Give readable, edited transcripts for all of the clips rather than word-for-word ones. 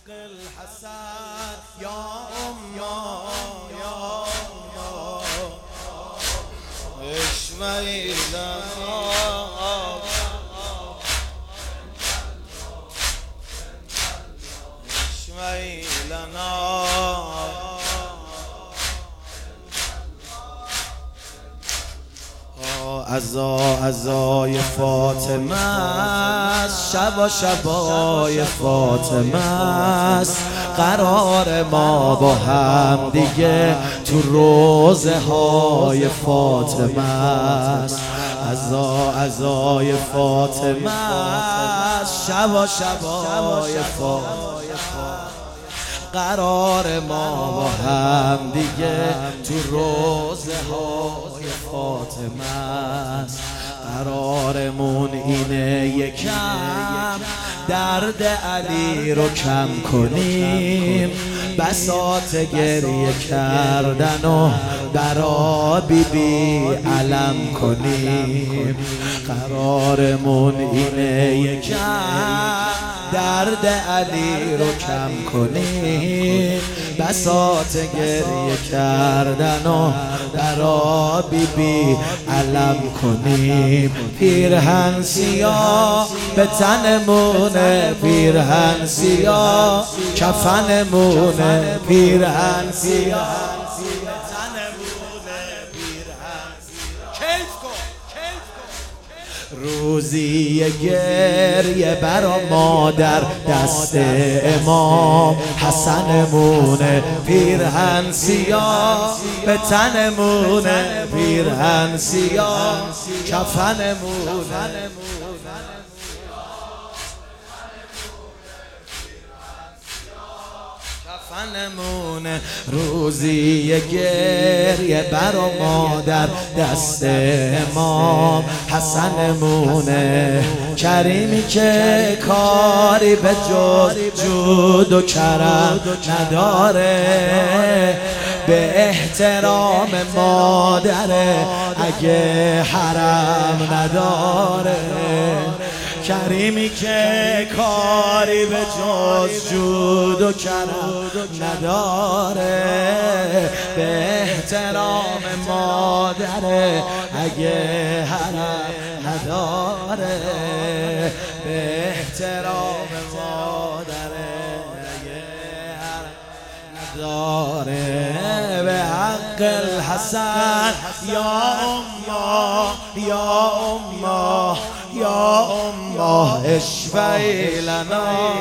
الحسن یا اما یا اما اشفعی لنا اشفعی لنا عزای فاطمه است، شبای فاطمه است، قرار ما با هم دیگه تو روزه های فاطمه است. عزای فاطمه است، شبای فاطمه قرار ما با هم دیگه تو روزه های فاطمه است. قرارمون اینه یکم درد علی رو کم کنیم، بساط گریه کردن و برا بیبی علم کنیم. قرارمون اینه یکم درد علی رو کم کنیم، بساط گریه کردن و برا بیبی علم کنیم. پیرهن سیاه به تنمونه، پیرهن سیاه کفنمونه، پیرهن سیاه روزی گریه برا مادر دست امام حسنمونه، پیرهن سیاه به تنمونه، پیرهن سیاه کفنمونه. روزی گریه برا مادر دست امام حسنمونه، کریمی که کاری به جز جود و کرم نداره، به احترام مادره اگه حرم نداره. کریمی که کاری به جز جود و کرم نداره، به احترام مادره اگه حرم نداره، به احترام مادره اگه حرم نداره. به حق الحسن یا اما یا اما یا اما اشفعی لنا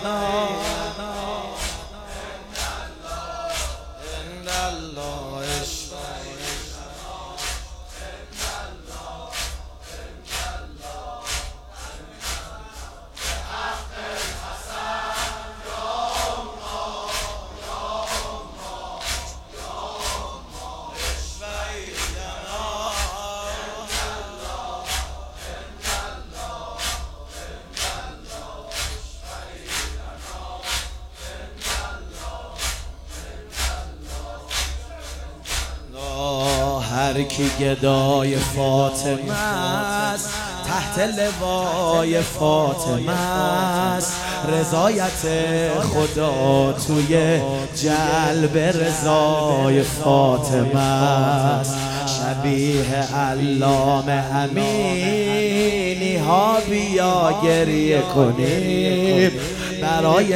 هر کی گدای فاطمه است، تحت لوای فاطمه است، رضایت خدا توی جلب رضای فاطمه است. شبیه علامه امینی ها بیا گریه کنیم، برای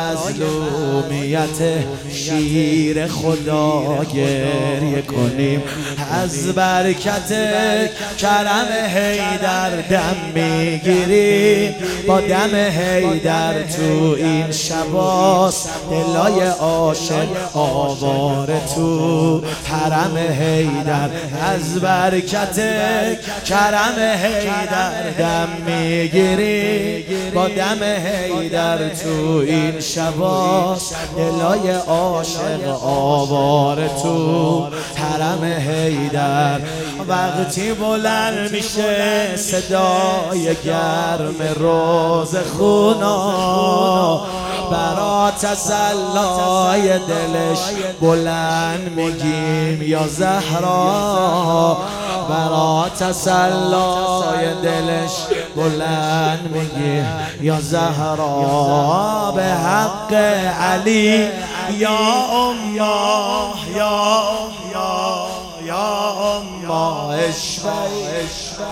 مظلومیت شیر خدا گریه کنیم. از برکت کرم حیدر دم میگیریم، با دم حیدر تو این شباست دلای عاشق آواره تو حرم حیدر. از برکت کرم حیدر دم میگیریم، با دم حیدر تو این شباست دلای عاشق آواره تو حرم حیدر. وقتی بلند میشه صدای گرم روز خونا، برا تسلای دلش بلند میگیم یا زهرا، برا تسلای دلش بلند میگیم یا زهرا. به حق حق علی یا اما یا اما یا اما اشفعی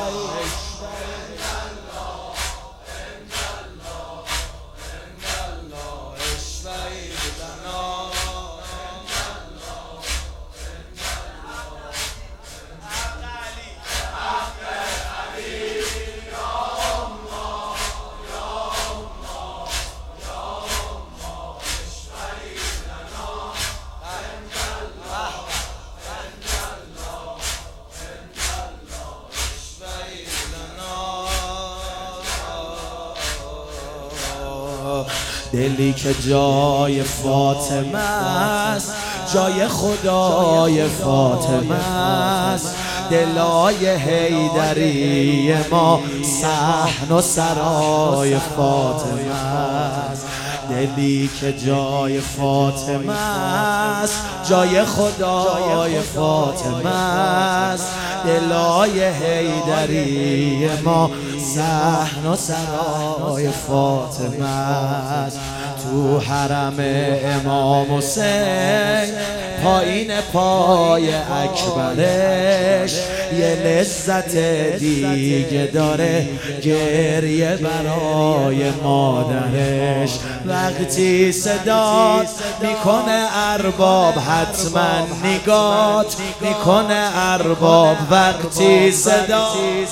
دلی که جای فاطمه است، جای خدای فاطمه است، دلای حیدری ما صحن و سرای فاطمه است. دلی که جای فاطمه است، جای خدای فاطمه است، دلای حیدری ما صحن و سرای فاطمه است. تو حرم امام حسین پایین پای اکبرش یه لذت دیگه داره، گریه برای مادرش. وقتی صدات میکنه ارباب حتما نگات میکنه ارباب، وقتی صدات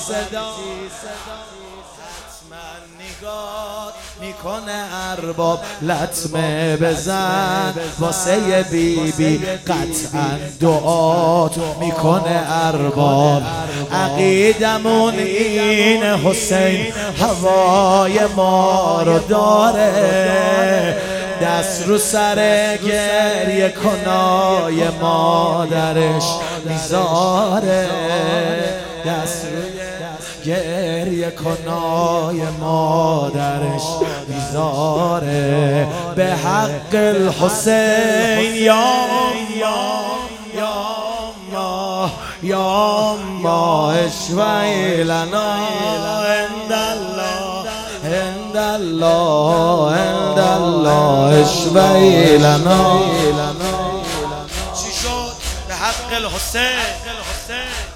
میکنه ارباب، لطمه بزن واسه بیبی قطعا دعات میکنه ارباب. عقیدمون این حسین هوای ما رو داره، دست رو سر گریه کنای مادرش میذاره، دست رو گریه کنای مادرش میذاره. به حق الحسین یا اما یا اما اشفعی لنا عند الله عند الله عند الله اشفعی لنا. چی شد؟ به حق الحسین